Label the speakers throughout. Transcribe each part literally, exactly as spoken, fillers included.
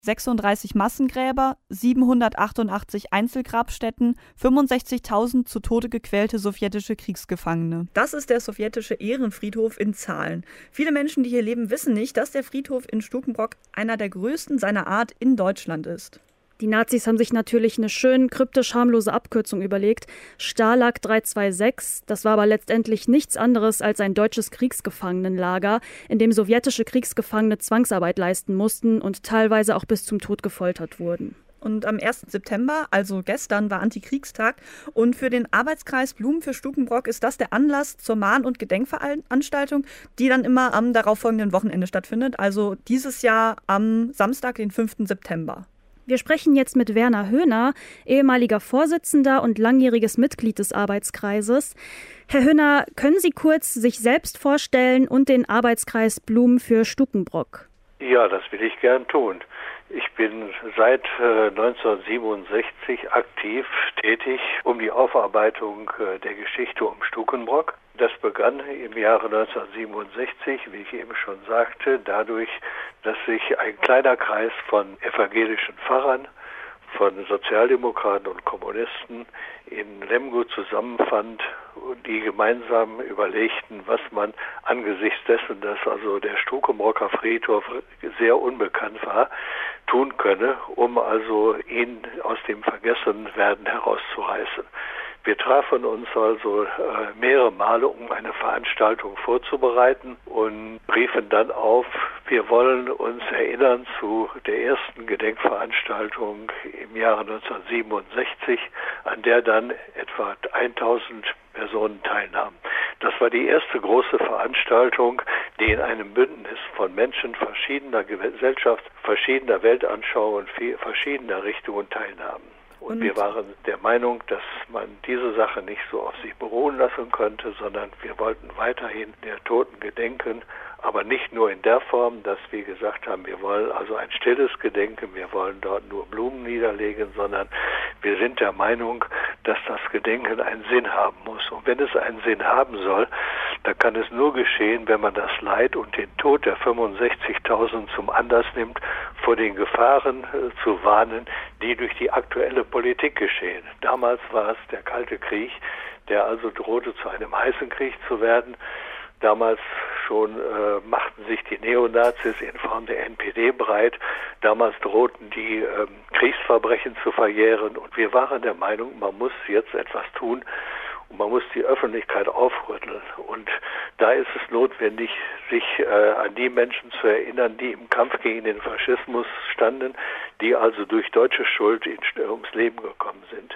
Speaker 1: sechsunddreißig Massengräber, siebenhundertachtundachtzig Einzelgrabstätten, fünfundsechzigtausend zu Tode gequälte sowjetische Kriegsgefangene. Das ist der sowjetische Ehrenfriedhof in Zahlen. Viele Menschen, die hier leben, wissen nicht, dass der Friedhof in Stukenbrock einer der größten seiner Art in Deutschland ist.
Speaker 2: Die Nazis haben sich natürlich eine schön kryptisch harmlose Abkürzung überlegt. Stalag dreihundertsechsundzwanzig, das war aber letztendlich nichts anderes als ein deutsches Kriegsgefangenenlager, in dem sowjetische Kriegsgefangene Zwangsarbeit leisten mussten und teilweise auch bis zum Tod gefoltert wurden.
Speaker 1: Und am ersten September, also gestern, war Antikriegstag. Und für den Arbeitskreis Blumen für Stukenbrock ist das der Anlass zur Mahn- und Gedenkveranstaltung, die dann immer am darauffolgenden Wochenende stattfindet. Also dieses Jahr am Samstag, den fünften September.
Speaker 2: Wir sprechen jetzt mit Werner Höhner, ehemaliger Vorsitzender und langjähriges Mitglied des Arbeitskreises. Herr Höhner, können Sie kurz sich selbst vorstellen und den Arbeitskreis Blumen für Stukenbrock?
Speaker 3: Ja, das will ich gern tun. Ich bin seit äh, neunzehnhundertsiebenundsechzig aktiv tätig um die Aufarbeitung äh, der Geschichte um Stukenbrock. Das begann im Jahre neunzehnhundertsiebenundsechzig, wie ich eben schon sagte, dadurch, dass sich ein kleiner Kreis von evangelischen Pfarrern, von Sozialdemokraten und Kommunisten in Lemgo zusammenfand und die gemeinsam überlegten, was man angesichts dessen, dass also der Stukenbrocker Friedhof sehr unbekannt war, tun könne, um also ihn aus dem Vergessenwerden herauszureißen. Wir trafen uns also äh, mehrere Male, um eine Veranstaltung vorzubereiten und riefen dann auf, wir wollen uns erinnern zu der ersten Gedenkveranstaltung im Jahre neunzehnhundertsiebenundsechzig, an der dann etwa tausend Personen teilnahmen. Das war die erste große Veranstaltung, die in einem Bündnis von Menschen verschiedener Gesellschaft, verschiedener Weltanschauungen, verschiedener Richtungen teilnahmen. Und wir waren der Meinung, dass man diese Sache nicht so auf sich beruhen lassen könnte, sondern wir wollten weiterhin der Toten gedenken, aber nicht nur in der Form, dass wir gesagt haben, wir wollen also ein stilles Gedenken, wir wollen dort nur Blumen niederlegen, sondern wir sind der Meinung, dass das Gedenken einen Sinn haben muss. Und wenn es einen Sinn haben soll, dann kann es nur geschehen, wenn man das Leid und den Tod der fünfundsechzigtausend zum Anlass nimmt, vor den Gefahren äh, zu warnen, die durch die aktuelle Politik geschehen. Damals war es der Kalte Krieg, der also drohte, zu einem heißen Krieg zu werden. Damals schon äh, machten sich die Neonazis in Form der N P D breit. Damals drohten die ähm, Kriegsverbrechen zu verjähren. Und wir waren der Meinung, man muss jetzt etwas tun und man muss die Öffentlichkeit aufrütteln. Und da ist es notwendig, sich äh, an die Menschen zu erinnern, die im Kampf gegen den Faschismus standen, die also durch deutsche Schuld in, ums Leben gekommen sind.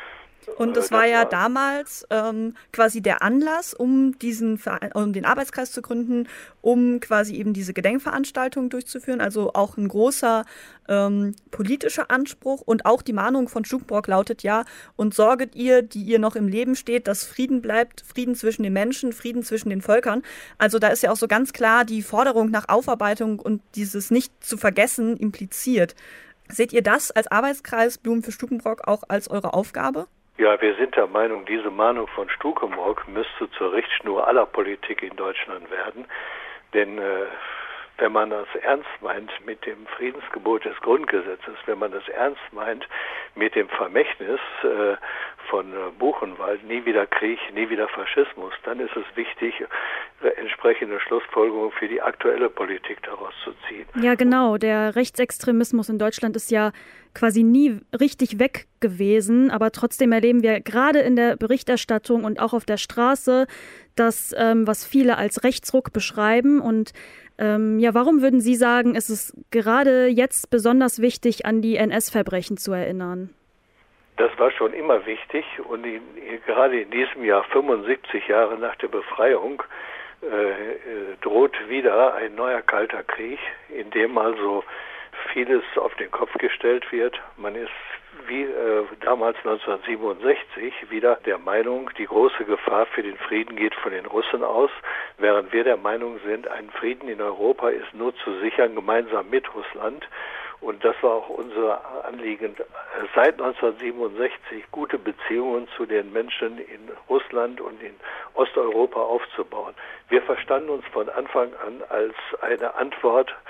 Speaker 1: Und es war ja damals ähm, quasi der Anlass, um diesen Verein, um den Arbeitskreis zu gründen, um quasi eben diese Gedenkveranstaltung durchzuführen. Also auch ein großer ähm, politischer Anspruch und auch die Mahnung von Stukenbrock lautet ja: Und sorget ihr, die ihr noch im Leben steht, dass Frieden bleibt, Frieden zwischen den Menschen, Frieden zwischen den Völkern. Also da ist ja auch so ganz klar die Forderung nach Aufarbeitung und dieses nicht zu vergessen impliziert. Seht ihr das als Arbeitskreis Blumen für Stukenbrock auch als eure Aufgabe?
Speaker 3: Ja, wir sind der Meinung, diese Mahnung von Stukenbrock müsste zur Richtschnur aller Politik in Deutschland werden. Denn äh, wenn man das ernst meint mit dem Friedensgebot des Grundgesetzes, wenn man das ernst meint mit dem Vermächtnis äh, von äh, Buchenwald, nie wieder Krieg, nie wieder Faschismus, dann ist es wichtig, äh, entsprechende Schlussfolgerungen für die aktuelle Politik daraus zu ziehen.
Speaker 2: Ja, genau. Der Rechtsextremismus in Deutschland ist ja quasi nie richtig weg gewesen, aber trotzdem erleben wir gerade in der Berichterstattung und auch auf der Straße das, ähm, was viele als Rechtsruck beschreiben. Und ähm, ja, warum würden Sie sagen, ist es gerade jetzt besonders wichtig, an die N S-Verbrechen zu erinnern?
Speaker 3: Das war schon immer wichtig und in, gerade in diesem Jahr, fünfundsiebzig Jahre nach der Befreiung, äh, droht wieder ein neuer Kalter Krieg, in dem also vieles auf den Kopf gestellt wird. Man ist wie äh, damals neunzehnhundertsiebenundsechzig wieder der Meinung, die große Gefahr für den Frieden geht von den Russen aus, während wir der Meinung sind, ein Frieden in Europa ist nur zu sichern, gemeinsam mit Russland. Und das war auch unser Anliegen, seit neunzehnhundertsiebenundsechzig gute Beziehungen zu den Menschen in Russland und in Osteuropa aufzubauen. Wir verstanden uns von Anfang an als eine Antwort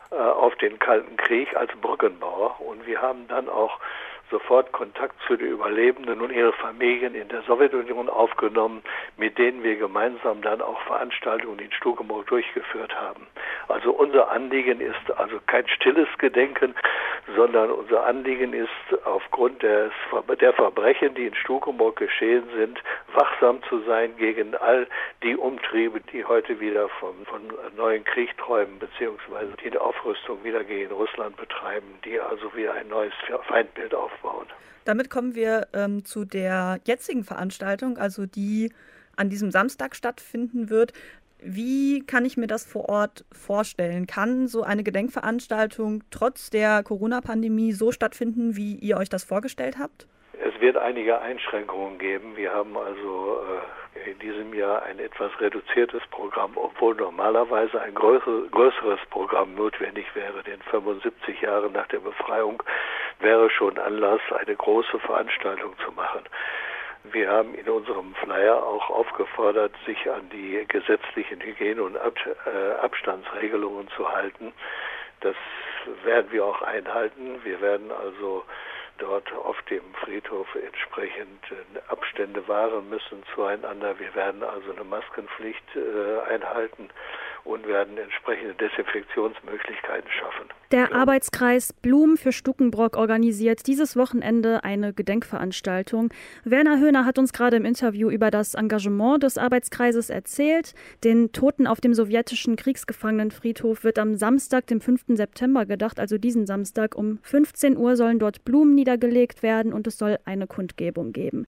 Speaker 3: äh, auf den Kalten Krieg als Brückenbauer. Und wir haben dann auch sofort Kontakt zu den Überlebenden und ihre Familien in der Sowjetunion aufgenommen, mit denen wir gemeinsam dann auch Veranstaltungen in Stukenbrock durchgeführt haben. Also unser Anliegen ist also kein stilles Gedenken, sondern unser Anliegen ist aufgrund des, der Verbrechen, die in Stukenbrock geschehen sind, wachsam zu sein gegen all die Umtriebe, die heute wieder von, von neuen Krieg träumen, beziehungsweise die eine Aufrüstung wieder gegen Russland betreiben, die also wieder ein neues Feindbild aufbauen.
Speaker 1: Damit kommen wir ähm, zu der jetzigen Veranstaltung, also die an diesem Samstag stattfinden wird. Wie kann ich mir das vor Ort vorstellen? Kann so eine Gedenkveranstaltung trotz der Corona-Pandemie so stattfinden, wie ihr euch das vorgestellt habt?
Speaker 3: Es wird einige Einschränkungen geben. Wir haben also äh, in diesem Jahr ein etwas reduziertes Programm, obwohl normalerweise ein größer, größeres Programm notwendig wäre. Denn fünfundsiebzig Jahre nach der Befreiung wäre schon Anlass, eine große Veranstaltung zu machen. Wir haben in unserem Flyer auch aufgefordert, sich an die gesetzlichen Hygiene- und Ab- äh, Abstandsregelungen zu halten. Das werden wir auch einhalten. Wir werden also dort auf dem Friedhof entsprechend Abstände wahren müssen zueinander. Wir werden also eine Maskenpflicht äh, einhalten und werden entsprechende Desinfektionsmöglichkeiten schaffen.
Speaker 2: Der Arbeitskreis Blum für Stukenbrock organisiert dieses Wochenende eine Gedenkveranstaltung. Werner Höhner hat uns gerade im Interview über das Engagement des Arbeitskreises erzählt. Den Toten auf dem sowjetischen Kriegsgefangenenfriedhof wird am Samstag, dem fünften September gedacht, also diesen Samstag um fünfzehn Uhr sollen dort Blumen niedergelegt werden und es soll eine Kundgebung geben.